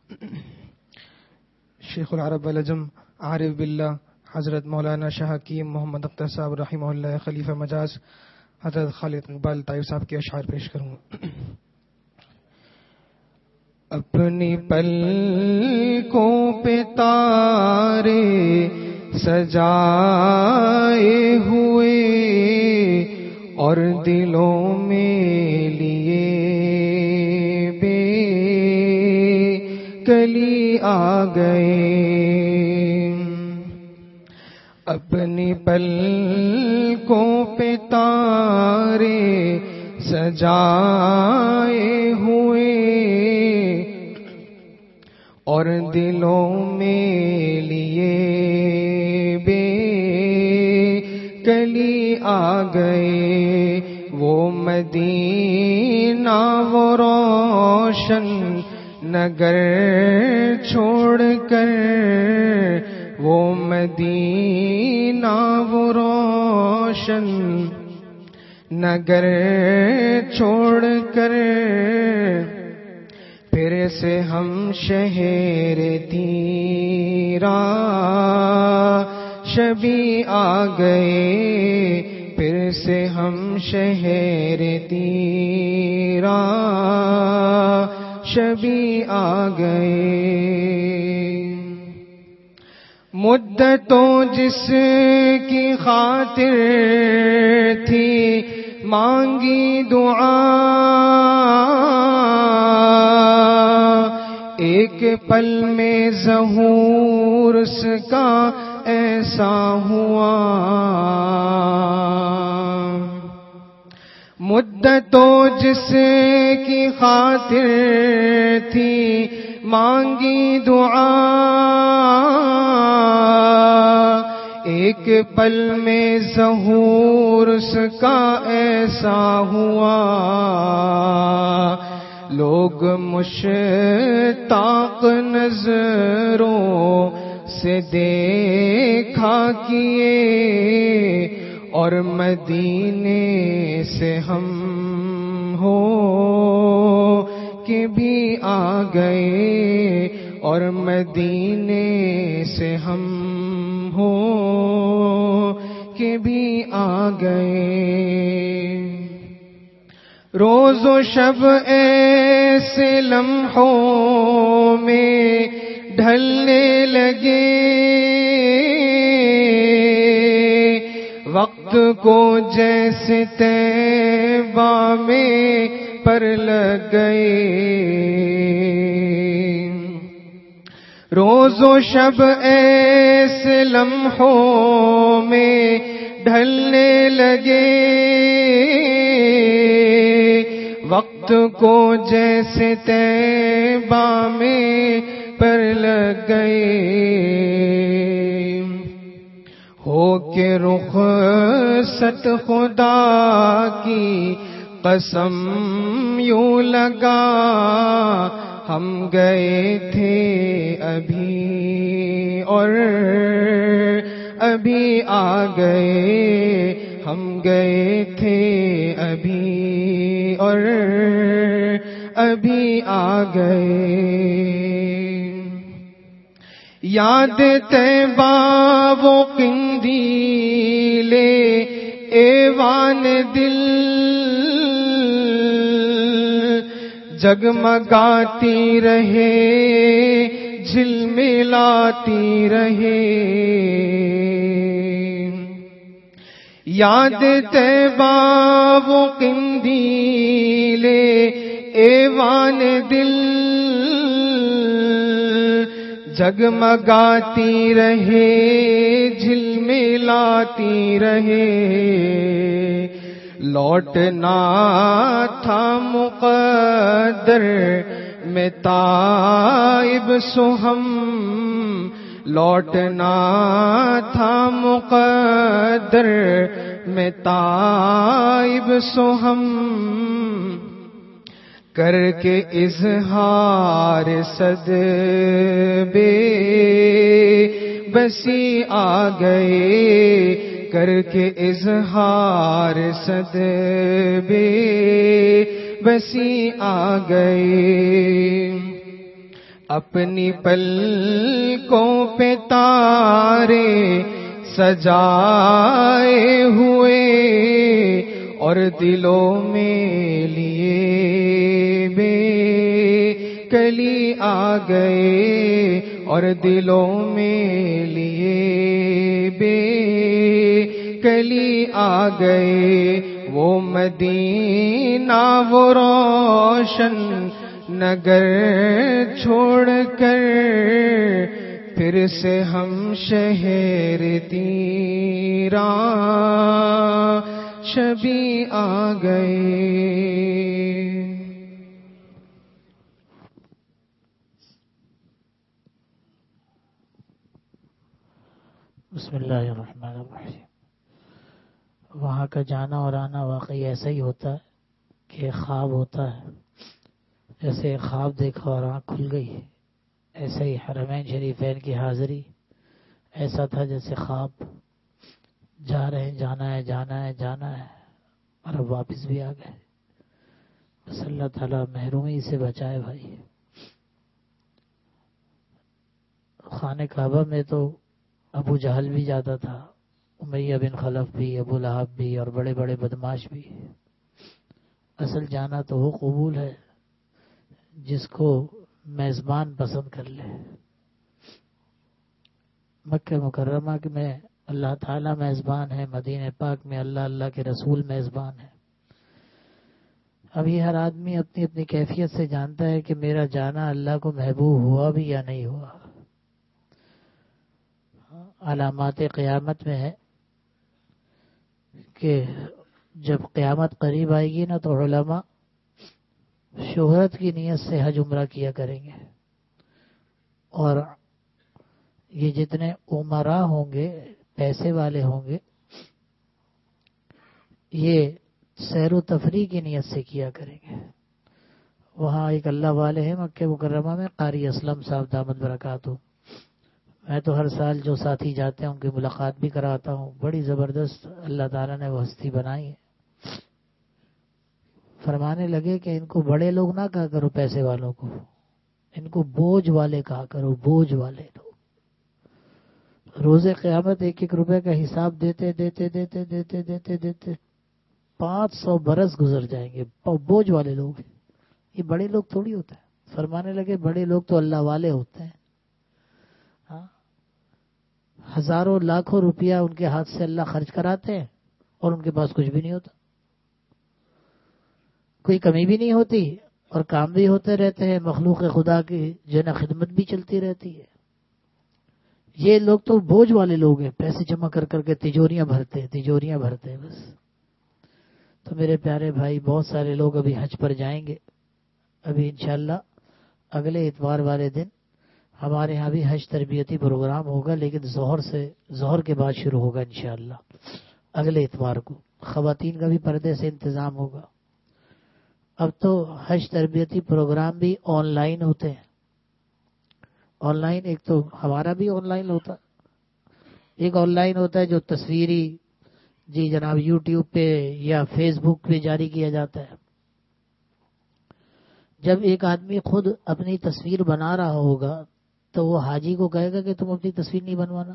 شیخ العرب والعجم عارف باللہ حضرت مولانا شاہ حکیم محمد اختر صاحب رحمہ اللہ خلیفہ مجاز حضرت خالد اقبال طائف صاحب کے اشعار پیش کروں. اپنی پلکوں پہ تارے سجائے ہوئے اور دلوں میں لیے بے کلی آ گئے. اپنی پلکوں پہ تارے سجائے ہوئے اور دلوں میں لیے بے کلی آ گئے. وہ مدینہ وہ روشن نگر چھوڑ کر، وہ مدینہ وہ روشن نگر چھوڑ کر پھر سے ہم شہر تیرا شبی آ گئے. پھر سے ہم شہر تیرا شبی آ گئے. مدتوں جس کی خاطر تھی مانگی دعا، ایک پل میں ظہور اس کا ایسا ہوا. مدتوں جس کی خاطر تھی مانگی دعا، ایک پل میں ظہور اس کا ایسا ہوا. لوگ مشتاق نظروں سے دیکھا کیے اور مدینے سے ہم ہو کے بھی آ گئے، اور مدینے سے ہم ہو کے بھی آ گئے. روز و شب ایسے لمحوں میں ڈھلنے لگے، وقت کو جیسے طیبہ میں پر لگ گئے. روز و شب ایسے لمحوں میں ڈھلنے لگے، وقت کو جیسے طیبہ میں پر لگ گئے. ہو کے رخصت خدا کی قسم یوں لگا، ہم گئے تھے ابھی اور ابھی آ گئے. ہم گئے تھے ابھی اور ابھی آ گئے. یاد طیبہ وہ قندیل ایوان دل، جگمگاتی رہے جھلملاتی رہے. یاد طیبہ وہ قندیل ایوان دل، جگمگاتی رہے جھلملاتی رہے. لوٹنا تھا مقدر میں طائب سو ہم، لوٹنا تھا مقدر میں طائب سو ہم، کر کے اظہار صد بے بسی آ گئے. کر کے اظہار صد بے بسی آ گئے. اپنی پلکوں پہ تارے سجائے ہوئے اور دلوں میں لیے بے کلی آ گئے، اور دلوں میں لیے بے کلی آ گئے۔ وہ مدینہ وہ روشن نگر چھوڑ کر پھر سے ہم شہر تیراں شبی آ گئے۔ بسم اللہ الرحمن الرحیم۔ وہاں کا جانا اور آنا واقعی ایسا ہی ہوتا ہے کہ خواب ہوتا ہے، جیسے خواب دیکھا اور آنکھ کھل گئی، ایسا ہی حرمین شریفین کی حاضری ایسا تھا جیسے خواب، جا رہے ہیں، جانا ہے جانا ہے جانا ہے، اور اب واپس بھی آ گئے۔ بس اللہ تعالیٰ محرومی سے بچائے بھائی۔ خانہ کعبہ میں تو ابو جہل بھی جاتا تھا، امیہ بن خلف بھی، ابو لہب بھی، اور بڑے بڑے بدماش بھی۔ اصل جانا تو وہ قبول ہے جس کو میزبان پسند کر لے۔ مکہ مکرمہ میں اللہ تعالیٰ میزبان ہے، مدینہ پاک میں اللہ کے رسول میزبان ہے۔ اب یہ ہر آدمی اپنی اپنی کیفیت سے جانتا ہے کہ میرا جانا اللہ کو محبوب ہوا بھی یا نہیں ہوا۔ علامات قیامت میں ہے کہ جب قیامت قریب آئے گی نا تو علماء شہرت کی نیت سے حج عمرہ کیا کریں گے، اور یہ جتنے عمراء ہوں گے، پیسے والے ہوں گے، یہ سیر و تفریح کی نیت سے کیا کریں گے۔ وہاں ایک اللہ والے ہیں مکہ مکرمہ میں، قاری اسلم صاحب دامت برکاتہ، میں تو ہر سال جو ساتھی جاتے ہیں ان کی ملاقات بھی کراتا ہوں۔ بڑی زبردست اللہ تعالیٰ نے وہ ہستی بنائی ہے۔ فرمانے لگے کہ ان کو بڑے لوگ نہ کہا کرو، پیسے والوں کو، ان کو بوجھ والے کہا کرو، بوجھ والے لوگ۔ روز قیامت ایک ایک روپے کا حساب دیتے دیتے دیتے دیتے دیتے دیتے 500 برس گزر جائیں گے۔ بوجھ والے لوگ ہیں یہ، بڑے لوگ تھوڑی ہوتے ہیں۔ فرمانے لگے بڑے لوگ تو اللہ والے ہوتے ہیں، ہزاروں لاکھوں روپیہ ان کے ہاتھ سے اللہ خرچ کراتے ہیں اور ان کے پاس کچھ بھی نہیں ہوتا، کوئی کمی بھی نہیں ہوتی، اور کام بھی ہوتے رہتے ہیں، مخلوق خدا کی جو نا خدمت بھی چلتی رہتی ہے۔ یہ لوگ تو بوجھ والے لوگ ہیں، پیسے جمع کر کر کے تجوریاں بھرتے ہیں بس۔ تو میرے پیارے بھائی، بہت سارے لوگ ابھی حج پر جائیں گے۔ ابھی انشاءاللہ اگلے اتوار والے دن ہمارے ہاں بھی حج تربیتی پروگرام ہوگا، لیکن ظہر کے بعد شروع ہوگا انشاءاللہ اگلے اتوار کو۔ خواتین کا بھی پردے سے انتظام ہوگا۔ اب تو حج تربیتی پروگرام بھی آن لائن ہوتے ہیں۔ آن لائن ایک تو ہمارا بھی آن لائن ہوتا، ایک آن لائن ہوتا ہے جو تصویری جی جناب یوٹیوب پہ یا فیس بک پہ جاری کیا جاتا ہے۔ جب ایک آدمی خود اپنی تصویر بنا رہا ہوگا تو وہ حاجی کو کہے گا کہ تم اپنی تصویر نہیں بنوانا۔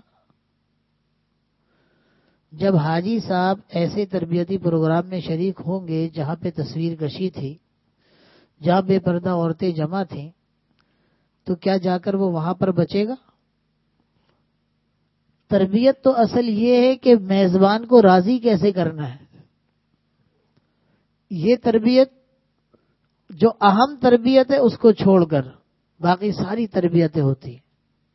جب حاجی صاحب ایسے تربیتی پروگرام میں شریک ہوں گے جہاں پہ تصویر کشی تھی، جہاں بے پردہ عورتیں جمع تھیں، تو کیا جا کر وہ وہاں پر بچے گا؟ تربیت تو اصل یہ ہے کہ میزبان کو راضی کیسے کرنا ہے۔ یہ تربیت جو اہم تربیت ہے اس کو چھوڑ کر باقی ساری تربیتیں ہوتی ہیں،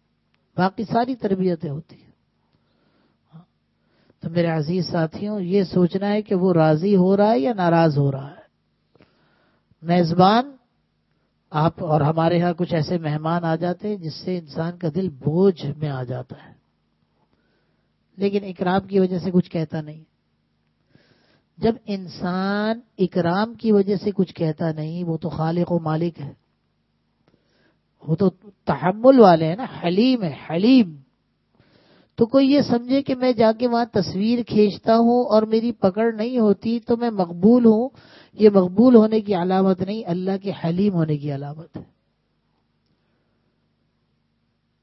تو میرے عزیز ساتھیوں، یہ سوچنا ہے کہ وہ راضی ہو رہا ہے یا ناراض ہو رہا ہے۔ میزبان آپ اور ہمارے ہاں کچھ ایسے مہمان آ جاتے ہیں جس سے انسان کا دل بوجھ میں آ جاتا ہے، لیکن اکرام کی وجہ سے کچھ کہتا نہیں۔ جب انسان اکرام کی وجہ سے کچھ کہتا نہیں، وہ تو خالق و مالک ہے، وہ تو تحمل والے ہیں نا، حلیم ہے، حلیم۔ تو کوئی یہ سمجھے کہ میں جا کے وہاں تصویر کھینچتا ہوں اور میری پکڑ نہیں ہوتی تو میں مقبول ہوں، یہ مقبول ہونے کی علامت نہیں، اللہ کے حلیم ہونے کی علامت ہے۔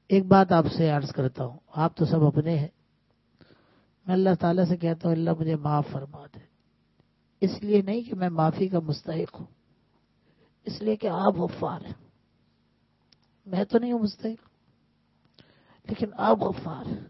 ایک بات آپ سے عرض کرتا ہوں، آپ تو سب اپنے ہیں، میں اللہ تعالیٰ سے کہتا ہوں اللہ مجھے معاف فرما دے، اس لیے نہیں کہ میں معافی کا مستحق ہوں، اس لیے کہ آپ غفار ہیں، میں تو نہیں ہوں مستحق، لیکن آپ غفار ہیں،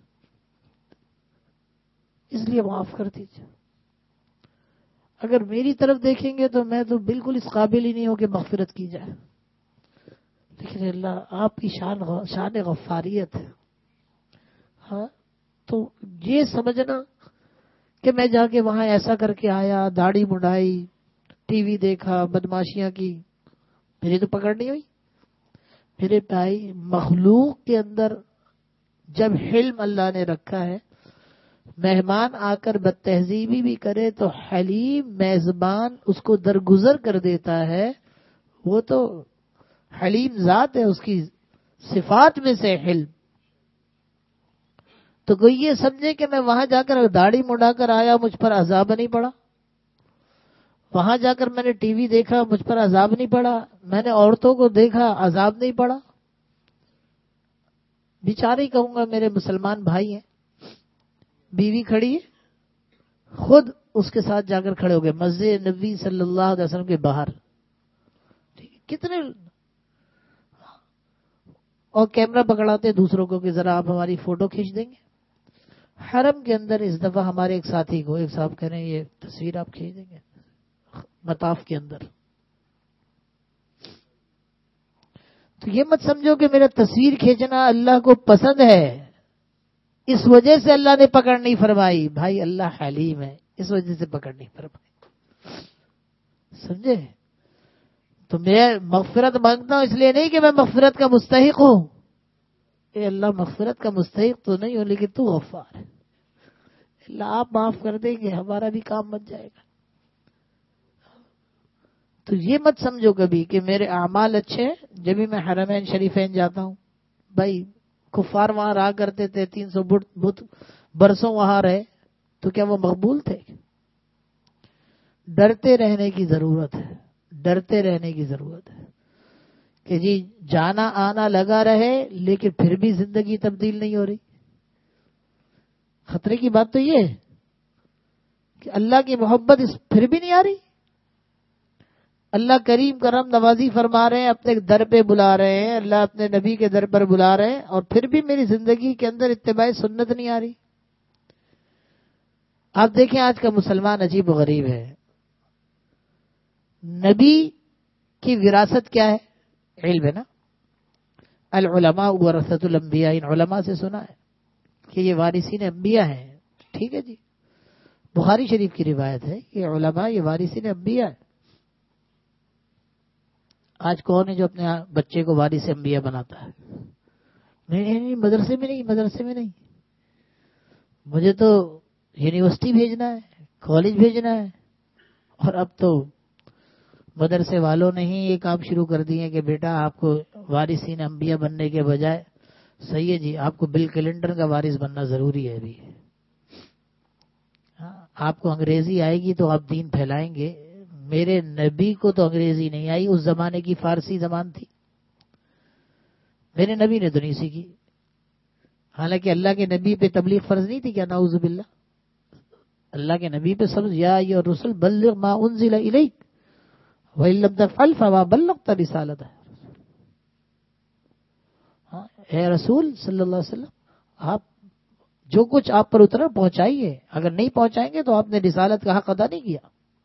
اس لیے معاف کر دیجیے۔ اگر میری طرف دیکھیں گے تو میں تو بالکل اس قابل ہی نہیں ہوں کہ مغفرت کی جائے، لیکن اللہ آپ کی شان غفاریت ہے۔ ہاں تو یہ سمجھنا کہ میں جا کے وہاں ایسا کر کے آیا، داڑھی مڈائی، ٹی وی دیکھا، بدماشیاں کی، میری تو پکڑ نہیں ہوئی۔ میرے بھائی مخلوق کے اندر جب حلم اللہ نے رکھا ہے، مہمان آ کر بد تہذیبی بھی کرے تو حلیم میزبان اس کو درگزر کر دیتا ہے، وہ تو حلیم ذات ہے، اس کی صفات میں سے حلم۔ تو کوئی یہ سمجھے کہ میں وہاں جا کر داڑھی مڈا کر آیا مجھ پر عذاب نہیں پڑا، وہاں جا کر میں نے ٹی وی دیکھا مجھ پر عذاب نہیں پڑا، میں نے عورتوں کو دیکھا عذاب نہیں پڑا۔ بیچارے ہی کہوں گا، میرے مسلمان بھائی ہیں، بیوی کھڑی ہے، خود اس کے ساتھ جا کر کھڑے ہو گئے مسجد نبی صلی اللہ علیہ وسلم کے باہر، کتنے اور کیمرہ پکڑاتے دوسروں کو کہ ذرا آپ ہماری فوٹو کھینچ دیں گے۔ حرم کے اندر اس دفعہ ہمارے ایک ساتھی کو ایک صاحب کہہ رہے ہیں یہ تصویر آپ کھینچ دیں گے مطاف کے اندر، تو یہ مت سمجھو کہ میرا تصویر کھینچنا اللہ کو پسند ہے، اس وجہ سے اللہ نے پکڑ نہیں فرمائی۔ بھائی اللہ حلیم ہے، اس وجہ سے پکڑ نہیں فرمائی، سمجھے؟ تو میں مغفرت مانگتا ہوں اس لیے نہیں کہ میں مغفرت کا مستحق ہوں، اے اللہ مغفرت کا مستحق تو نہیں ہوں لیکن تو غفار ہے، اللہ آپ معاف کر دیں گے ہمارا بھی کام بن جائے گا۔ تو یہ مت سمجھو کبھی کہ میرے اعمال اچھے ہیں جب بھی میں حرمین شریفین جاتا ہوں۔ بھائی کفار وہاں رہا کرتے تھے، 300 بت برسوں وہاں رہے، تو کیا وہ مقبول تھے؟ ڈرتے رہنے کی ضرورت ہے، ڈرتے رہنے کی ضرورت ہے کہ جی جانا آنا لگا رہے لیکن پھر بھی زندگی تبدیل نہیں ہو رہی۔ خطرے کی بات تو یہ ہے کہ اللہ کی محبت پھر بھی نہیں آ رہی۔ اللہ کریم کرم نوازی فرما رہے ہیں، اپنے در پہ بلا رہے ہیں، اللہ اپنے نبی کے در پر بلا رہے ہیں، اور پھر بھی میری زندگی کے اندر اتباع سنت نہیں آ رہی۔ آپ دیکھیں آج کا مسلمان عجیب و غریب ہے۔ نبی کی وراثت کیا ہے؟ علم ہے نا، العلماء ورثۃ الانبیاء، ان علماء سے سنا ہے کہ یہ وارثین انبیاء ہیں، ٹھیک ہے جی، بخاری شریف کی روایت ہے کہ علماء یہ وارثین انبیاء ہیں۔ آج کون ہے جو اپنے بچے کو وارث انبیاء بناتا ہے؟ نہیں، مدرسے میں نہیں، مجھے تو یونیورسٹی بھیجنا ہے، کالج بھیجنا ہے، اور اب تو مدرسے والوں نے ہی یہ کام شروع کر دیے کہ بیٹا آپ کو وارثین انبیاء بننے کے بجائے صحیح ہے جی آپ کو بل کلنٹن کا وارث بننا ضروری ہے ابھی۔ آپ کو انگریزی آئے گی تو آپ دین پھیلائیں گے، میرے نبی کو تو انگریزی نہیں آئی، اس زمانے کی فارسی زبان تھی، میرے نبی نے تو نہیں سیکھی۔ حالانکہ اللہ کے نبی پہ تبلیغ فرض نہیں تھی کیا؟ نعوذ باللہ، اللہ کے نبی پہ سب یا ایھا الرسل بلغ ما انزل الیک وَإِن لَّمْ تَفْعَلْ فَمَا بَلَّغْتَ رِسَالَتَهُ۔ اے رسول صلی اللہ علیہ وسلم، آپ جو کچھ آپ پر اترا پہنچائیے، اگر نہیں پہنچائیں گے تو آپ نے رسالت کا حق ادا نہیں کیا۔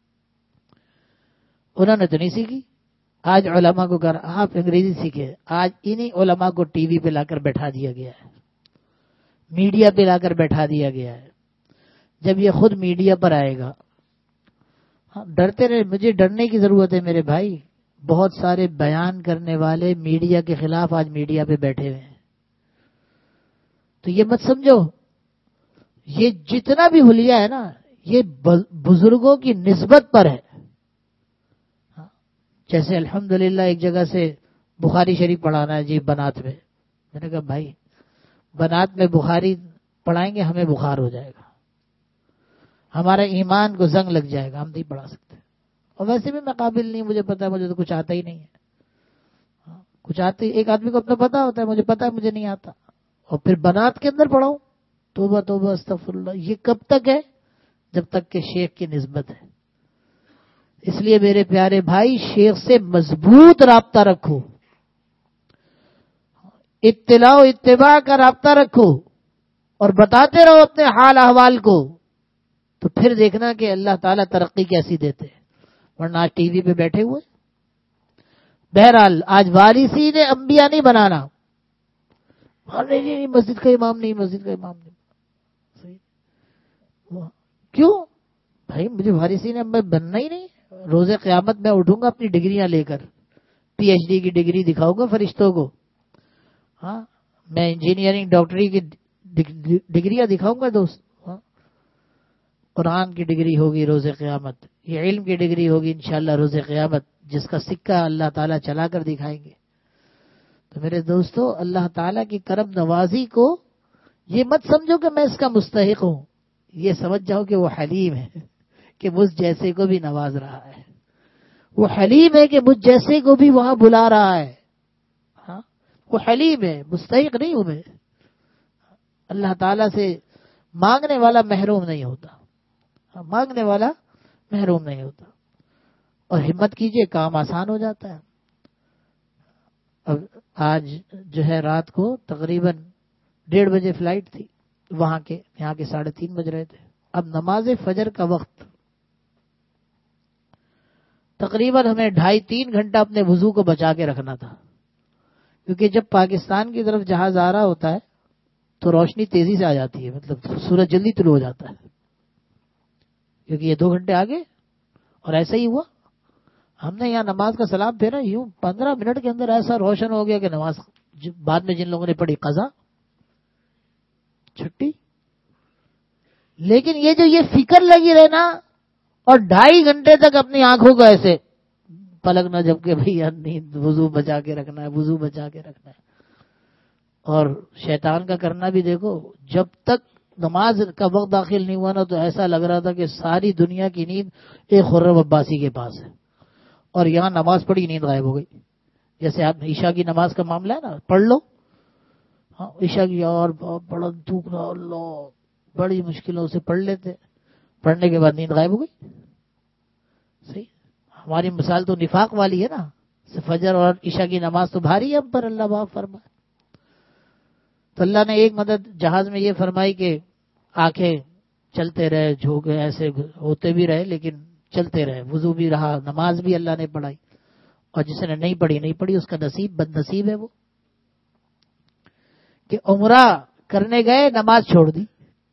انہوں نے تو نہیں سیکھی۔ آج علماء کو کر آپ انگریزی سیکھے، آج انہی علماء کو ٹی وی پہ لا کر بیٹھا دیا گیا ہے، میڈیا پہ لا کر بیٹھا دیا گیا ہے۔ جب یہ خود میڈیا پر آئے گا، ڈرتے رہے، مجھے ڈرنے کی ضرورت ہے میرے بھائی۔ بہت سارے بیان کرنے والے میڈیا کے خلاف آج میڈیا پہ بیٹھے ہوئے ہیں، تو یہ مت سمجھو یہ جتنا بھی حلیہ ہے نا یہ بزرگوں کی نسبت پر ہے۔ جیسے الحمدللہ ایک جگہ سے بخاری شریف پڑھانا ہے جی بنات میں نے کہا بھائی بنات میں بخاری پڑھائیں گے ہمیں بخار ہو جائے گا، ہمارا ایمان کو زنگ لگ جائے گا، ہم نہیں پڑھا سکتے، اور ویسے بھی میں قابل نہیں، مجھے پتا ہے مجھے تو کچھ آتا ہی نہیں ہے۔ کچھ آتے ایک آدمی کو اپنا پتا ہوتا ہے، مجھے پتا ہے مجھے نہیں آتا، اور پھر بنات کے اندر پڑھاؤں؟ توبہ توبہ استغفر اللہ. یہ کب تک ہے؟ جب تک کہ شیخ کی نسبت ہے. اس لیے میرے پیارے بھائی شیخ سے مضبوط رابطہ رکھو، اطلاع و اتباع کا رابطہ رکھو اور بتاتے رہو اپنے حال احوال کو، تو پھر دیکھنا کہ اللہ تعالیٰ ترقی کیسی دیتے ہیں. ورنہ آج ٹی وی پہ بیٹھے ہوئے. بہرحال آج وارثین انبیاء نہیں بنانا. نہیں مسجد کا امام نہیں، مسجد کا امام نہیں. صحیح. کیوں بھائی؟ مجھے وارثین انبیاء بننا ہی نہیں. روز قیامت میں اٹھوں گا اپنی ڈگریاں لے کر، پی ایچ ڈی کی ڈگری دکھاؤں گا فرشتوں کو. ہاں میں انجینئرنگ ڈاکٹری کی ڈگریاں دکھاؤں گا دوست. ہاں قرآن کی ڈگری ہوگی روز قیامت، یہ علم کی ڈگری ہوگی انشاءاللہ روز قیامت، جس کا سکہ اللہ تعالیٰ چلا کر دکھائیں گے. تو میرے دوستو اللہ تعالیٰ کی کرم نوازی کو یہ مت سمجھو کہ میں اس کا مستحق ہوں، یہ سمجھ جاؤ کہ وہ حلیم ہے کہ مجھ جیسے کو بھی نواز رہا ہے. وہ حلیم ہے کہ مجھ جیسے کو بھی وہاں بلا رہا ہے. ہاں وہ حلیم ہے، مستحق نہیں ہوں میں. اللہ تعالیٰ سے مانگنے والا محروم نہیں ہوتا. مانگنے والا محروم نہیں ہوتا. اور ہمت کیجئے کام آسان ہو جاتا ہے. اب آج جو ہے رات کو تقریباً 1:30 بجے فلائٹ تھی وہاں کے، یہاں کے 3:30 بج رہے تھے. اب نماز فجر کا وقت، تقریباً ہمیں 2.5-3 گھنٹہ اپنے وضو کو بچا کے رکھنا تھا، کیونکہ جب پاکستان کی طرف جہاز آ رہا ہوتا ہے تو روشنی تیزی سے آ جاتی ہے، مطلب سورج جلدی طلوع ہو جاتا ہے، کیونکہ یہ 2 گھنٹے آگے. اور ایسا ہی ہوا، ہم نے یہاں نماز کا سلام پھیرا، یوں 15 منٹ کے اندر ایسا روشن ہو گیا کہ نماز بعد میں جن لوگوں نے پڑھی قضا چھٹی. لیکن یہ فکر لگی رہنا اور 2.5 گھنٹے تک اپنی آنکھوں کو ایسے پلک نہ جب کہ بھئی نیند، وضو بچا کے رکھنا ہے، وضو بچا کے رکھنا ہے. اور شیطان کا کرنا بھی دیکھو، جب تک نماز کا وقت داخل نہیں ہوا نا تو ایسا لگ رہا تھا کہ ساری دنیا کی نیند ایک خرم عباسی کے پاس ہے، اور یہاں نماز پڑھی نیند غائب ہو گئی. جیسے آپ عشاء کی نماز کا معاملہ ہے نا، پڑھ لو. ہاں عشاء کی اور بڑا دھوکنا، اللہ بڑی مشکلوں سے پڑھ لیتے، پڑھنے کے بعد نیند غائب ہو گئی. صحیح. ہماری مثال تو نفاق والی ہے نا، فجر اور عشاء کی نماز تو بھاری ہے ہم پر، اللہ معاف فرمائے. تو اللہ نے ایک مدد جہاز میں یہ فرمائی کہ آنکھیں چلتے رہے، جھوکے ایسے ہوتے بھی رہے لیکن چلتے رہے، وضو بھی رہا، نماز بھی اللہ نے پڑھائی. اور جس نے نہیں پڑھی اس کا نصیب بد نصیب ہے وہ، کہ عمرہ کرنے گئے نماز چھوڑ دی.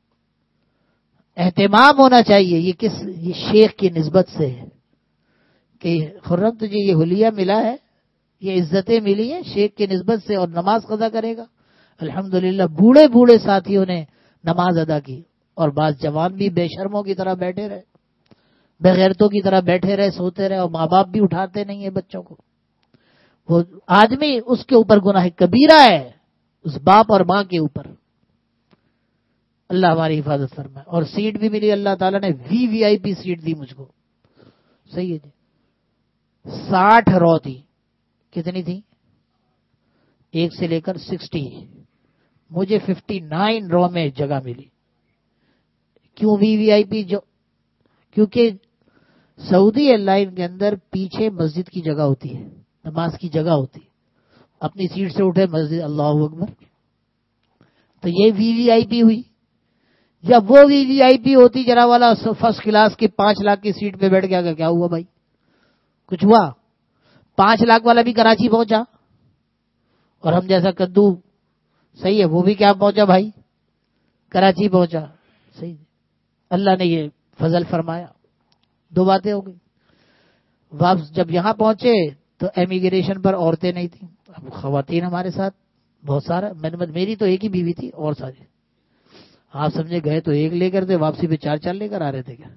اہتمام ہونا چاہیے یہ شیخ کی نسبت سے ہے کہ خرم تجھے یہ حلیہ ملا ہے، یہ عزتیں ملی ہیں شیخ کی نسبت سے، اور نماز قضا کرے گا. الحمدللہ بوڑھے بوڑھے ساتھیوں نے نماز ادا کی، اور بعض جوان بھی بے شرموں کی طرح بیٹھے رہے، بے غیرتوں کی طرح بیٹھے رہے، سوتے رہے، اور ماں باپ بھی اٹھاتے نہیں ہیں بچوں کو. وہ آدمی اس کے اوپر گناہ کبیرہ ہے، اس باپ اور ماں کے اوپر. اللہ ہماری حفاظت فرمائے. اور سیٹ بھی ملی، اللہ تعالیٰ نے وی آئی پی سیٹ دی مجھ کو. صحیح ہے جی. 60 رو تھی. کتنی تھی؟ 1 سے لے کر 60. مجھے 59 رو میں جگہ ملی. کیوں وی آئی پی؟ کیونکہ سعودی ایئر لائن کے اندر پیچھے مسجد کی جگہ ہوتی ہے، نماز کی جگہ ہوتی ہے. اپنی سیٹ سے اٹھے مسجد، اللہ اکبر. تو یہ وی آئی پی ہوئی. جب وہ وی آئی پی ہوتی جرا والا فرسٹ کلاس کی 5 لاکھ کی سیٹ پہ بیٹھ گیا، کیا ہوا بھائی؟ کچھ ہوا؟ 5 لاکھ والا بھی کراچی پہنچا، اور ہم جیسا کدو، صحیح ہے، وہ بھی کیا پہنچا بھائی؟ کراچی پہنچا. صحیح. اللہ نے یہ فضل فرمایا. 2 باتیں ہو گئی. واپس جب یہاں پہنچے تو امیگریشن پر عورتیں نہیں تھیں، اب خواتین ہمارے ساتھ بہت سارا. میری تو ایک ہی بیوی تھی، اور سارے آپ سمجھے گئے تو ایک لے کر تھے، واپسی پہ 4 لے کر آ رہے تھے کیا.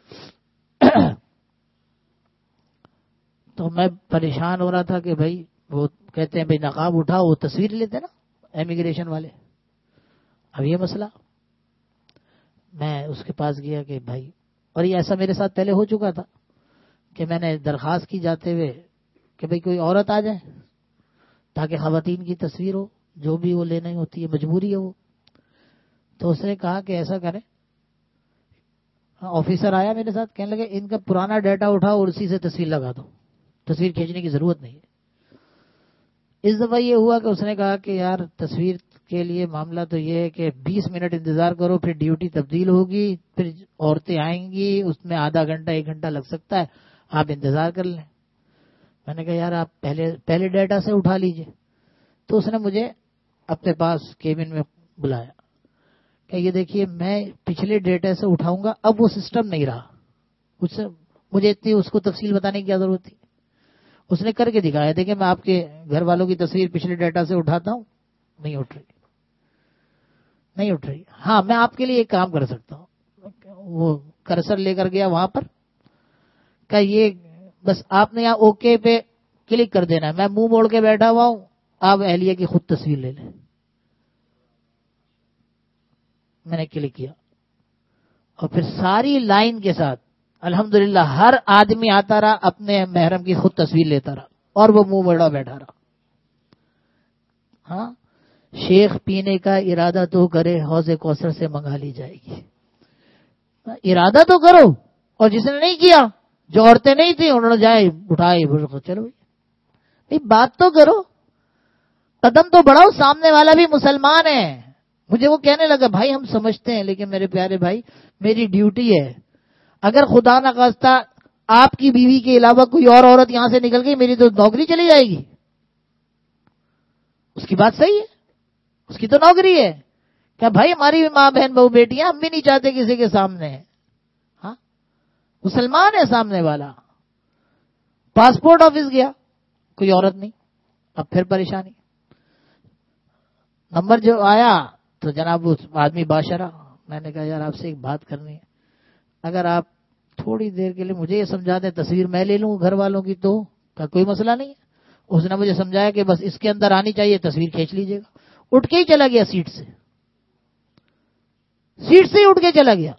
تو میں پریشان ہو رہا تھا کہ بھائی وہ کہتے ہیں بھائی نقاب اٹھاؤ، وہ تصویر لیتے نا امیگریشن والے. اب یہ مسئلہ، میں اس کے پاس گیا کہ بھائی، اور یہ ایسا میرے ساتھ پہلے ہو چکا تھا کہ میں نے درخواست کی جاتے ہوئے کہ بھائی کوئی عورت آ جائے تاکہ خواتین کی تصویر ہو. جو بھی وہ لینی ہوتی ہے، مجبوری ہے وہ. تو اس نے کہا کہ ایسا کریں. آفیسر آیا میرے ساتھ، کہنے لگے ان کا پرانا ڈیٹا اٹھاؤ اور اسی سے تصویر لگا دو، تصویر کھینچنے کی ضرورت نہیں ہے. اس دفعہ یہ ہوا کہ اس نے کہا کہ یار تصویر کے لیے معاملہ تو یہ ہے کہ 20 منٹ انتظار کرو، پھر ڈیوٹی تبدیل ہوگی، پھر عورتیں آئیں گی، اس میں آدھا گھنٹہ 1 گھنٹہ لگ سکتا ہے، آپ انتظار کر لیں. میں نے کہا یار آپ پہلے ڈیٹا سے اٹھا لیجئے. تو اس نے مجھے اپنے پاس کیبن میں بلایا کہ یہ دیکھیے میں پچھلے ڈیٹا سے اٹھاؤں گا، اب وہ سسٹم نہیں رہا. مجھے اتنی اس کو تفصیل بتانے کی کیا ضرورت تھی. اس نے کر کے دکھایا، دیکھیں میں آپ کے گھر والوں کی تصویر پچھلے ڈیٹا سے اٹھاتا ہوں، نہیں اٹھ رہی. ہاں میں آپ کے لیے ایک کام کر سکتا ہوں. وہ کرسر لے کر گیا وہاں پر، کہ یہ بس آپ نے یہاں اوکے پہ کلک کر دینا ہے، میں منہ موڑ کے بیٹھا ہوا ہوں، آپ اہلیہ کی خود تصویر لے لیں. میں نے کلک کیا اور پھر ساری لائن کے ساتھ الحمدللہ ہر آدمی آتا رہا، اپنے محرم کی خود تصویر لیتا رہا اور وہ منہ موڑا بیٹھا رہا. ہاں شیخ پینے کا ارادہ تو کرے، حوض کوثر سے منگا لی جائے گی. ارادہ تو کرو. اور جس نے نہیں کیا، جو عورتیں نہیں تھیں انہوں نے جائے اٹھائے، چلو بھائی بات تو کرو، قدم تو بڑھاؤ، سامنے والا بھی مسلمان ہے. مجھے وہ کہنے لگا بھائی ہم سمجھتے ہیں لیکن میرے پیارے بھائی میری ڈیوٹی ہے، اگر خدا نہ خواستہ آپ کی بیوی کے علاوہ کوئی اور عورت یہاں سے نکل گئی میری تو نوکری چلی جائے گی. اس کی بات صحیح ہے، اس کی تو نوکری ہے. کیا بھائی ہماری بھی ماں بہن بہو بیٹیاں، ہم بھی نہیں چاہتے کسی کے سامنے. ہاں مسلمان ہے سامنے والا. پاسپورٹ آفس گیا، کوئی عورت نہیں. اب پھر پریشانی. نمبر جو آیا تو جناب اس آدمی باشرہ. میں نے کہا یار آپ سے ایک بات کرنی ہے، اگر آپ تھوڑی دیر کے لیے مجھے یہ سمجھا دیں تصویر میں لے لوں گھر والوں کی، تو کا کوئی مسئلہ نہیں ہے. اس نے مجھے سمجھایا کہ بس اس کے اندر آنی چاہیے، تصویر کھینچ لیجیے گا. اٹھ کے ہی چلا گیا، سیٹ سے ہی اٹھ کے چلا گیا.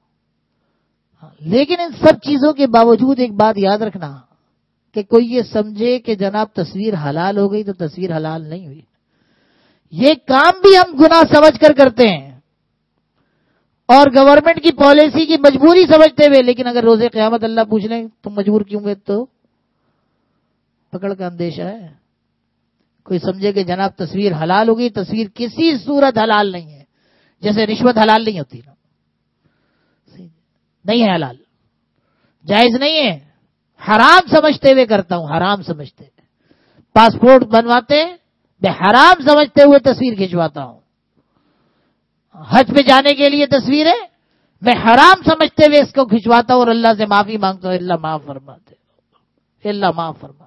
لیکن ان سب چیزوں کے باوجود ایک بات یاد رکھنا کہ کوئی یہ سمجھے کہ جناب تصویر حلال ہو گئی تو تصویر حلال نہیں ہوئی. یہ کام بھی ہم گناہ سمجھ کر کرتے ہیں اور گورنمنٹ کی پالیسی کی مجبوری سمجھتے ہوئے. لیکن اگر روز قیامت اللہ پوچھ لیں تم مجبور کیوں ہوئے تو پکڑ کا اندیشہ ہے. کوئی سمجھے کہ جناب تصویر حلال ہوگی، تصویر کسی صورت حلال نہیں ہے. جیسے رشوت حلال نہیں ہوتی نا، نہیں ہے حلال، جائز نہیں ہے، حرام سمجھتے ہوئے کرتا ہوں، حرام سمجھتے. پاسپورٹ بنواتے میں حرام سمجھتے ہوئے تصویر کھنچواتا ہوں. حج پہ جانے کے لیے تصویر ہے، میں حرام سمجھتے ہوئے اس کو کھنچواتا ہوں اور اللہ سے معافی مانگتا ہوں، اللہ معاف فرماتے، اللہ معاف فرماتے.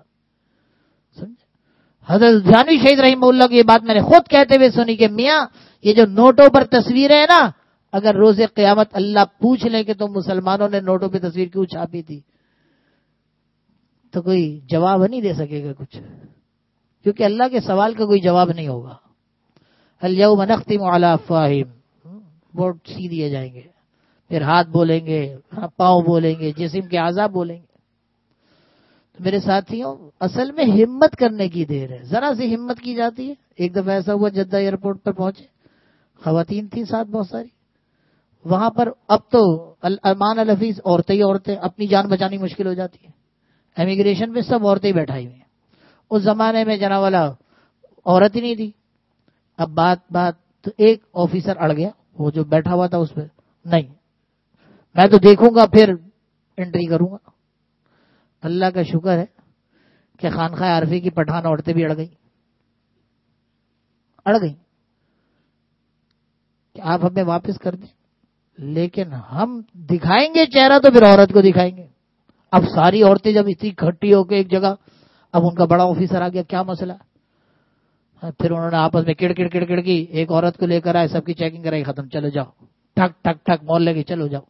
حضرت جانوی شہید رحمہ اللہ کی یہ بات میں نے خود کہتے ہوئے سنی کہ میاں یہ جو نوٹوں پر تصویریں ہیں نا، اگر روز قیامت اللہ پوچھ لیں کہ تم مسلمانوں نے نوٹوں پہ تصویر کیوں چھاپی تھی، تو کوئی جواب نہیں دے سکے گا کچھ، کیونکہ اللہ کے سوال کا کوئی جواب نہیں ہوگا. الیوم نختم علی افواہہم، ووٹ سی دیے جائیں گے، پھر ہاتھ بولیں گے، پاؤں بولیں گے، جسم کے اعضاء بولیں گے. تو میرے ساتھیوں اصل میں ہمت کرنے کی دیر ہے، ذرا سی ہمت کی جاتی ہے. ایک دفعہ ایسا ہوا جدہ ایئرپورٹ پر پہنچے، خواتین تھیں ساتھ بہت ساری وہاں پر. اب تو امان الحفیظ عورتیں ہی عورتیں، اپنی جان بچانی مشکل ہو جاتی ہے. امیگریشن پہ سب عورتیں ہی بیٹھائی ہوئی ہیں. اس زمانے میں جناب والا عورت ہی نہیں تھی. اب بات تو ایک آفیسر اڑ گیا، وہ جو بیٹھا ہوا تھا اس پہ، نہیں میں تو دیکھوں گا پھر انٹری کروں گا. اللہ کا شکر ہے کہ خانقاہ عارفی کی پٹھان عورتیں بھی اڑ گئی کہ آپ ہمیں واپس کر دیں، لیکن ہم دکھائیں گے چہرہ تو پھر عورت کو دکھائیں گے. اب ساری عورتیں جب اتنی اکٹھی ہو کے ایک جگہ، اب ان کا بڑا آفیسر آ گیا، کیا مسئلہ. پھر انہوں نے آپس میں کڑ کی، ایک عورت کو لے کر آئے، سب کی چیکنگ کرائی، ختم، چلو جاؤ، ٹھک ٹھک ٹھک محلے کے، چلو جاؤ.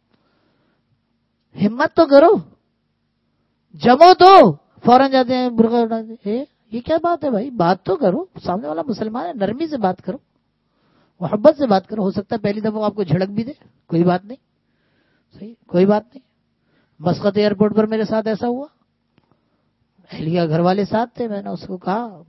ہمت تو کرو، جمو تو فوراً جاتے ہیں برقع اٹھاتے. یہ کیا بات ہے بھائی، بات تو کرو، سامنے والا مسلمان ہے، نرمی سے بات کرو، محبت سے بات کرو. ہو سکتا ہے پہلی دفعہ آپ کو جھڑک بھی دے، کوئی بات نہیں، صحیح، کوئی بات نہیں. مسقط ایئرپورٹ پر میرے ساتھ ایسا ہوا، اہلیہ گھر والے ساتھ تھے. میں نے اس کو کہا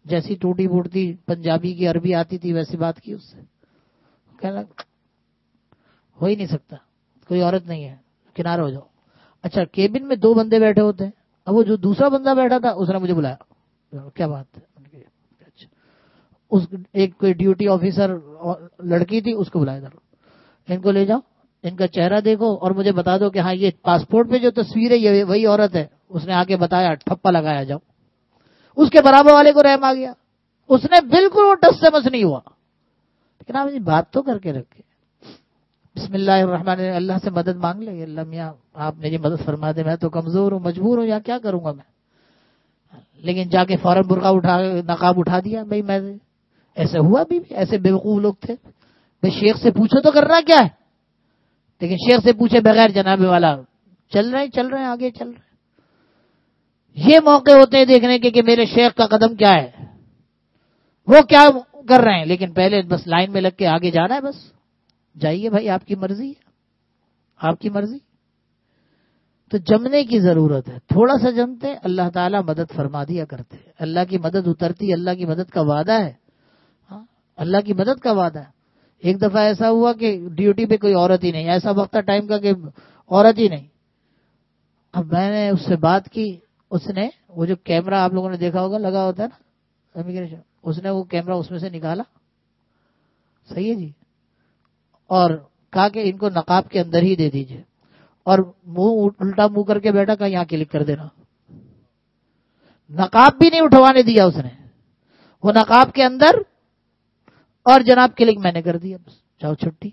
جیسی ٹوٹی پھوٹتی پنجابی کی عربی آتی تھی ویسی بات کی اس سے. کہنا ہو ہی نہیں سکتا, کوئی عورت نہیں ہے, کنارے ہو جاؤ. اچھا کیبن میں 2 بندے بیٹھے ہوتے ہیں, اب وہ جو دوسرا بندہ بیٹھا تھا اس نے مجھے بلایا, کیا بات ہے, اچھا اس ایک کوئی ڈیوٹی آفیسر لڑکی تھی, اس کو بلایا تھا, ان کو لے جاؤ, ان کا چہرہ دیکھو اور مجھے بتا دو کہ ہاں یہ پاسپورٹ پہ جو تصویر ہے یہ وہی عورت ہے. اس نے آ کے بتایا, ٹھپا لگایا جاؤ. اس کے برابر والے کو رحم آ گیا, اس نے بالکل وہ ٹس سے مس نہیں ہوا. لیکن آپ بات تو کر کے رکھے, بسم اللہ الرحمن الرحیم, اللہ سے مدد مانگ لے, اللہ میاں آپ میری مدد فرما دے, میں تو کمزور ہوں, مجبور ہوں, یا کیا کروں گا میں. لیکن جا کے فوراً برقع اٹھا نقاب اٹھا دیا. بھائی میں ایسے ہوا بھی, ایسے بیوقوف لوگ تھے. بھائی شیخ سے پوچھو تو کرنا کیا ہے, لیکن شیخ سے پوچھے بغیر جناب والا چل رہے ہیں آگے چل رہے ہیں. یہ موقع ہوتے ہیں دیکھنے کے کہ میرے شیخ کا قدم کیا ہے, وہ کیا کر رہے ہیں. لیکن پہلے بس لائن میں لگ کے آگے جانا ہے, بس جائیے بھائی, آپ کی مرضی ہے, آپ کی مرضی. تو جمنے کی ضرورت ہے, تھوڑا سا جمتے اللہ تعالیٰ مدد فرما دیا کرتے, اللہ کی مدد اترتی, اللہ کی مدد کا وعدہ ہے. ہاں اللہ کی مدد کا وعدہ ہے. ایک دفعہ ایسا ہوا کہ ڈیوٹی پہ کوئی عورت ہی نہیں, ایسا وقت ٹائم کا کہ عورت ہی نہیں. اب میں نے اس سے بات کی, اس نے وہ جو کیمرہ آپ لوگوں نے دیکھا ہوگا لگا ہوتا ہے نا امیگریشن, اس نے وہ کیمرہ اس میں سے نکالا, صحیح ہے جی, اور کہا کہ ان کو نقاب کے اندر ہی دے دیجئے, اور منہ الٹا منہ کر کے بیٹھا, کہا یہاں کلک کر دینا. نقاب بھی نہیں اٹھوانے دیا اس نے, وہ نقاب کے اندر, اور جناب کلک میں نے کر دیا, بس جاؤ چھٹی.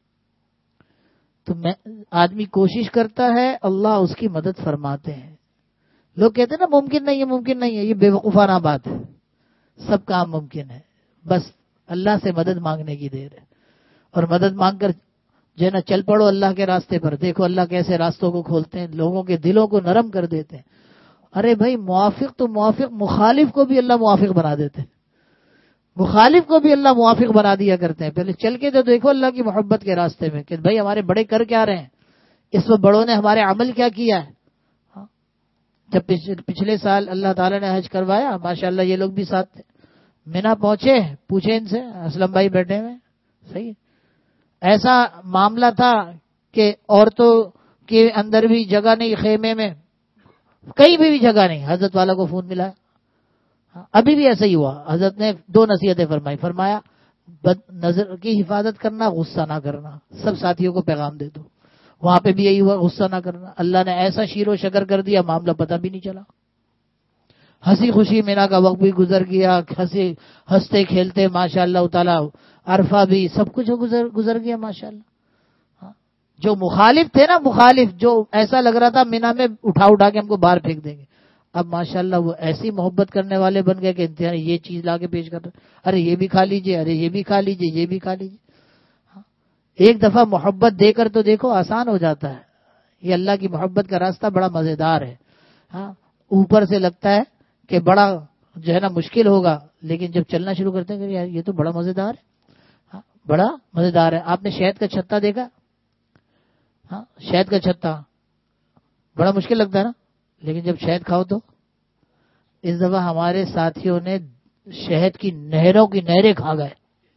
تو میں آدمی کوشش کرتا ہے, اللہ اس کی مدد فرماتے ہیں. لوگ کہتے ہیں نا ممکن نہیں ہے, ممکن نہیں ہے, یہ بے وقوفانہ بات ہے. سب کام ممکن ہے, بس اللہ سے مدد مانگنے کی دیر ہے. اور مدد مانگ کر جو ہے نا چل پڑو اللہ کے راستے پر. دیکھو اللہ کیسے راستوں کو کھولتے ہیں, لوگوں کے دلوں کو نرم کر دیتے ہیں. ارے بھائی موافق تو موافق, مخالف کو بھی اللہ موافق بنا دیتے ہیں, مخالف کو بھی اللہ موافق بنا دیا کرتے ہیں. پہلے چل کے تو دیکھو اللہ کی محبت کے راستے میں کہ بھائی ہمارے بڑے کر کیا رہے ہیں, اس وقت بڑوں نے ہمارے عمل کیا کیا ہے. جب پچھلے سال اللہ تعالیٰ نے حج کروایا, ماشاءاللہ یہ لوگ بھی ساتھ تھے, مینا پہنچے, پوچھے ان سے, اسلم بھائی بیٹھے ہوئے, صحیح. ایسا معاملہ تھا کہ عورتوں کے اندر بھی جگہ نہیں, خیمے میں کہیں بھی جگہ نہیں. حضرت والا کو فون ملا, ابھی بھی ایسا ہی ہوا. حضرت نے 2 نصیحتیں فرمایا, نظر کی حفاظت کرنا, غصہ نہ کرنا. سب ساتھیوں کو پیغام دے دو. وہاں پہ بھی یہی ہوا, غصہ نہ کرنا. اللہ نے ایسا شیر و شکر کر دیا, معاملہ پتہ بھی نہیں چلا. ہنسی خوشی مینا کا وقت بھی گزر گیا, ہنستے کھیلتے ماشاء اللہ تعالیٰ, عرفہ بھی, سب کچھ گزر گیا ماشاء اللہ. جو مخالف تھے نا, مخالف جو ایسا لگ رہا تھا مینا میں اٹھا کے ہم کو باہر پھینک دیں گے, اب ماشاءاللہ وہ ایسی محبت کرنے والے بن گئے کہ انتہائی یہ چیز لا کے پیش کر رہے, ارے یہ بھی کھا لیجئے, ارے یہ بھی کھا لیجئے, یہ بھی کھا لیجئے. ایک دفعہ محبت دے کر تو دیکھو, آسان ہو جاتا ہے. یہ اللہ کی محبت کا راستہ بڑا مزیدار ہے. ہاں اوپر سے لگتا ہے کہ بڑا جو ہے نا مشکل ہوگا, لیکن جب چلنا شروع کرتے ہیں کہ یار یہ تو بڑا مزیدار ہے. ہاں بڑا مزیدار ہے. آپ نے شہد کا چھتا دیکھا؟ ہاں شہد کا چھتا بڑا مشکل لگتا ہے نا, لیکن جب شہد کھاؤ تو. اس دفعہ ہمارے ساتھیوں نے شہد کی نہروں کی نہریں کھا گئے.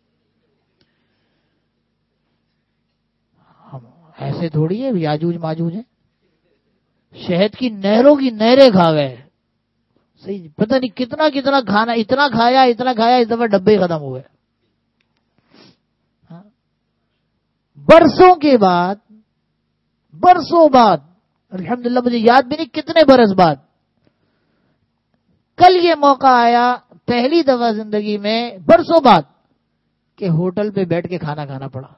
ایسے تھوڑی ہے یاجوج ماجوج ہے, شہد کی نہروں کی نہریں کھا گئے. صحیح پتہ نہیں کتنا کھانا, اتنا کھایا, اس دفعہ ڈبے ختم ہوئے. برسوں بعد الحمدللہ, مجھے یاد بھی نہیں کتنے برس بعد, کل یہ موقع آیا پہلی دفعہ زندگی میں برسوں بعد کہ ہوٹل پہ بیٹھ کے کھانا کھانا پڑا.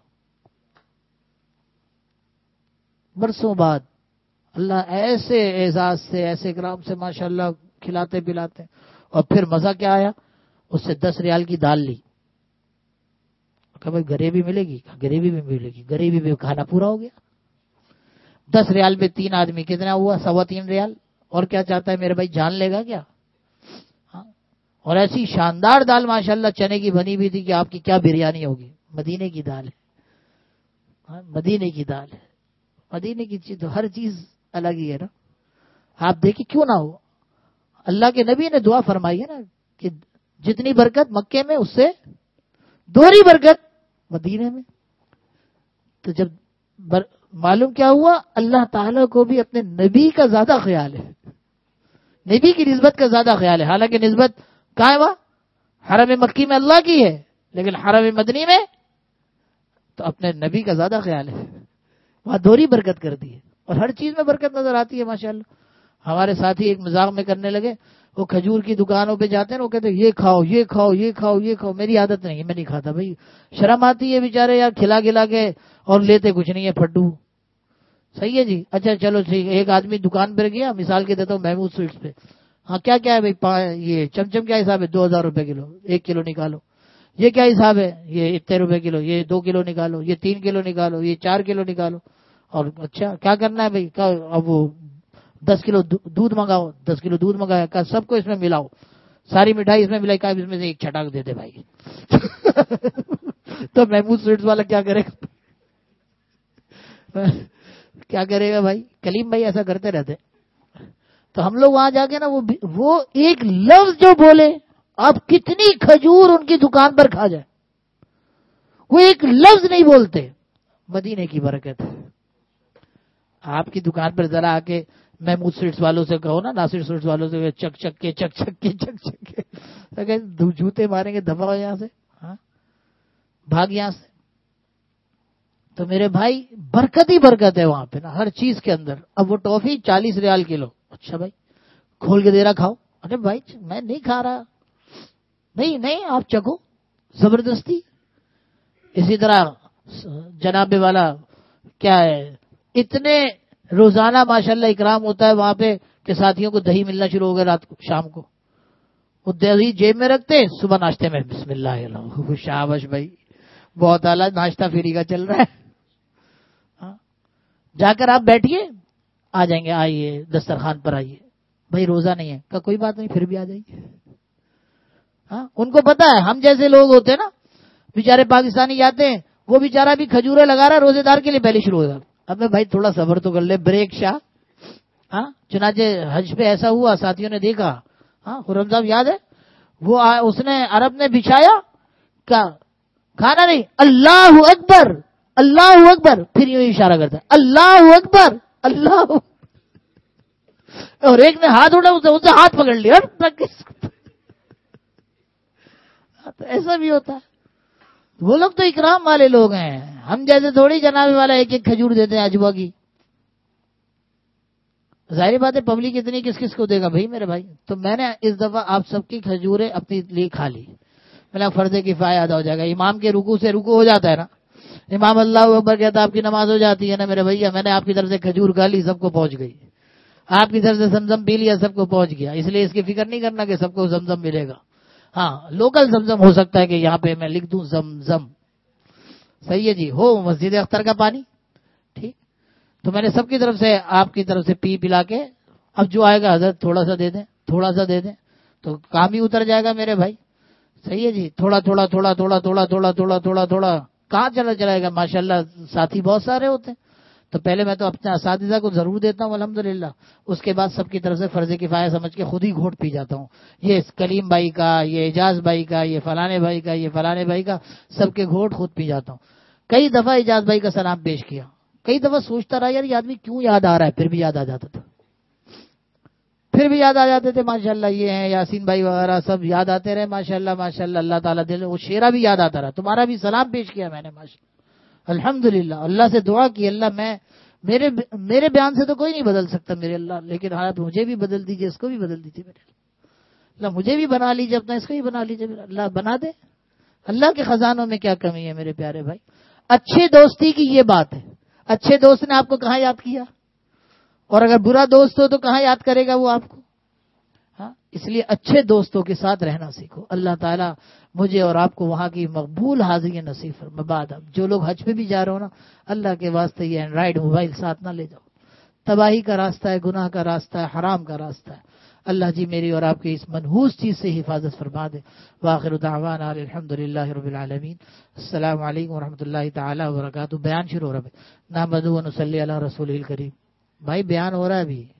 برسوں بعد اللہ ایسے اعزاز سے, ایسے کرام سے ماشاءاللہ کھلاتے پلاتے. اور پھر مزہ کیا آیا, اس سے 10 ریال کی دال لی, کہ بھائی گریوی ملے گی, گریوی بھی ملے گی, گریوی بھی کھانا پورا ہو گیا. 10 ریال میں 3 آدمی کتنا ہوا, 3.25 ریال. اور کیا چاہتا ہے میرے بھائی, جان لے گا کیا. اور ایسی شاندار دال ماشاءاللہ چنے کی بنی بھی تھی کہ آپ کی کیا بریانی ہوگی. مدینے کی دال ہے, مدینے کی دال ہے. مدینے کی چیز تو ہر چیز الگ ہی ہے نا. آپ دیکھیں کیوں نہ ہو, اللہ کے نبی نے دعا فرمائی ہے نا کہ جتنی برکت مکے میں اس سے دوہری برکت مدینے میں. تو جب معلوم کیا ہوا, اللہ تعالیٰ کو بھی اپنے نبی کا زیادہ خیال ہے, نبی کی نسبت کا زیادہ خیال ہے. حالانکہ نسبت کہاں ہے, وہاں حرم مکی میں اللہ کی ہے, لیکن حرم مدنی میں تو اپنے نبی کا زیادہ خیال ہے. وہاں دوہری برکت کر دی ہے, اور ہر چیز میں برکت نظر آتی ہے ماشاءاللہ. ہمارے ساتھی ایک مذاق میں کرنے لگے, وہ کھجور کی دکانوں پہ جاتے ہیں, وہ کہتے ہیں یہ کھاؤ یہ کھاؤ یہ کھاؤ یہ کھاؤ. میری عادت نہیں ہے, میں نہیں کھاتا بھائی, شرم آتی ہے بیچارے یار, کھلا کھلا کے اور لیتے کچھ نہیں ہے پھڈو. صحیح ہے جی, اچھا چلو ٹھیک. ایک آدمی دکان پر گیا, مثال کے دیتا ہوں محمود سویٹس پہ, ہاں کیا کیا ہے بھائی, یہ چمچم کیا حساب ہے, 2000 روپے کلو, 1 کلو نکالو. یہ کیا حساب ہے, یہ اتنے روپے کلو, یہ 2 کلو نکالو, یہ 3 کلو نکالو, یہ 4 کلو نکالو. اور اچھا کیا کرنا ہے بھائی, اب وہ 10 کلو دودھ منگاؤ, 10 کلو دودھ منگایا, کہا سب کو اس میں ملاؤ, ساری مٹھائی اس میں ملائی, کہا اس میں سے ایک چھٹاک دے دے بھائی. تو محمود سویٹس والا کیا کرے گا, کیا کرے گا بھائی. کلیم بھائی ایسا کرتے رہتے. تو ہم لوگ وہاں جا کے نا وہ ایک لفظ جو بولے, آپ کتنی کھجور ان کی دکان پر کھا جائے, وہ ایک لفظ نہیں بولتے. مدینے کی برکت ہے. آپ کی دکان پر ذرا آ کے محمود سویٹس والوں سے کہو نا, ناصر سویٹس والوں سے, چک چک کے چک چک کے چک چک کے جوتے ماریں گے, دبا یہاں سے, ہاں بھاگ یہاں سے. تو میرے بھائی برکت ہی برکت ہے وہاں پہ نا, ہر چیز کے اندر. اب وہ ٹافی 40 ریال کلو, اچھا بھائی کھول کے دے رہا, کھاؤ. ارے بھائی میں نہیں کھا رہا, نہیں نہیں آپ چکو زبردستی. اسی طرح جناب والا کیا ہے, اتنے روزانہ ماشاءاللہ اکرام ہوتا ہے وہاں پہ کہ ساتھیوں کو دہی ملنا شروع ہو گیا رات کو, شام کو وہ دہی جیب میں رکھتے, صبح ناشتے میں بسم اللہ الرحمن. شاباش بھائی, بہت اعلیٰ, ناشتہ فری کا چل رہا ہے. جا کر آپ بیٹھیے, آ جائیں گے, آئیے دسترخوان پر آئیے. بھائی روزہ نہیں ہے, کہ کوئی بات نہیں پھر بھی آ جائیے. ہاں ان کو پتا ہے ہم جیسے لوگ ہوتے ہیں نا, بیچارے پاکستانی جاتے ہیں, وہ بیچارہ بھی کھجورے لگا رہا ہے, روزے دار کے لیے پہلے شروع ہو جاتا. اب بھائی تھوڑا صبر تو کر لے, بریک شاہ. ہاں چنانچہ حج پہ ایسا ہوا, ساتھیوں نے دیکھا, ہاں خرم صاحب یاد ہے, وہ اس نے عرب نے بچھایا, کھانا نہیں, اللہ اکبر اللہ اکبر, پھر یوں اشارہ کرتا ہے اللہ اکبر اللہ, اور ایک نے ہاتھ اٹھا, اس سے ہاتھ پکڑ لیا. تو ایسا بھی ہوتا ہے. وہ لوگ تو اکرام والے لوگ ہیں, ہم جیسے تھوڑی جناب والا ایک ایک کھجور دیتے ہیں اجوا کی. ظاہر بات ہے پبلک اتنی کس کس کو دے گا بھائی میرے بھائی. تو میں نے اس دفعہ آپ سب کی کھجوریں اپنی لیے کھا لی. میں نے فرض کفایہ ادا ہو جائے گا. امام کے رکوع سے رکوع ہو جاتا ہے نا, امام اللہ اکبر کہتا آپ کی نماز ہو جاتی ہے نا میرے بھیا. میں نے آپ کی طرف سے کھجور کھا لی, سب کو پہنچ گئی. آپ کی طرف سے زمزم پی لیا, سب کو پہنچ گیا. اس لیے اس کی فکر نہیں کرنا کہ سب کو زمزم ملے گا. ہاں لوکل زمزم ہو سکتا ہے کہ یہاں پہ میں لکھ دوں زمزم, صحیح ہے جی, ہو مسجد اختر کا پانی, ٹھیک. تو میں نے سب کی طرف سے آپ کی طرف سے پی پلا کے, اب جو آئے گا حضرت تھوڑا سا دے دیں تھوڑا سا دے دیں, تو کام ہی اتر جائے گا میرے بھائی. صحیح ہے جی, تھوڑا تھوڑا تھوڑا تھوڑا تھوڑا تھوڑا تھوڑا تھوڑا تھوڑا کہاں چلا جائے گا. ماشاءاللہ ساتھی بہت سارے ہوتے ہیں, تو پہلے میں تو اپنے اساتذہ کو ضرور دیتا ہوں الحمدللہ. اس کے بعد سب کی طرف سے فرض کفایہ سمجھ کے خود ہی گھونٹ پی جاتا ہوں. یہ کلیم بھائی کا, یہ اعجاز بھائی کا, یہ فلانے بھائی کا, یہ فلانے بھائی کا, سب کے گھونٹ خود پی جاتا ہوں. کئی دفعہ اعجاز بھائی کا سلام پیش کیا, کئی دفعہ سوچتا رہا یار یہ آدمی کیوں یاد آ رہا ہے, پھر بھی یاد آ جاتا تھا, پھر بھی یاد آ جاتے تھے. ماشاءاللہ یہ ہیں یاسین بھائی وغیرہ سب یاد آتے رہے ماشاءاللہ ماشاءاللہ. اللہ تعالیٰ دل, وہ شیرہ بھی یاد آتا رہا, تمہارا بھی سلام پیش کیا میں نے ماشاءاللہ الحمدللہ. اللہ سے دعا کی, اللہ میرے بیان سے تو کوئی نہیں بدل سکتا میرے اللہ, لیکن حالات مجھے بھی بدل دیجیے, اس کو بھی بدل دیجیے میرے اللہ, مجھے بھی بنا لیجیے اپنا, اس کو بھی بنا لیجیے میرے اللہ, بنا دے. اللہ کے خزانوں میں کیا کمی ہے میرے پیارے بھائی. اچھے دوستی کی یہ بات ہے, اچھے دوست نے آپ کو کہاں یاد کیا, اور اگر برا دوست ہو تو کہاں یاد کرے گا وہ آپ کو. ہاں اس لیے اچھے دوستوں کے ساتھ رہنا سیکھو. اللہ تعالیٰ مجھے اور آپ کو وہاں کی مقبول حاضری نصیب فرمائے. بعد اب جو لوگ حج پہ بھی جا رہے ہو نا, اللہ کے واسطے یہ اینڈرائڈ موبائل ساتھ نہ لے جاؤ. تباہی کا راستہ ہے, گناہ کا راستہ ہے, حرام کا راستہ ہے. اللہ جی میری اور آپ کی اس منحوس چیز سے حفاظت فرما دے. وآخر دعوانا الحمدللہ رب العالمین. السلام علیکم ورحمۃ اللہ تعالی وبرکاتہ. بیان شروع ہو رہا ہے, نحمدہ و نصلی علی رسول الکریم. بھائی بیان ہو رہا ہے ابھی.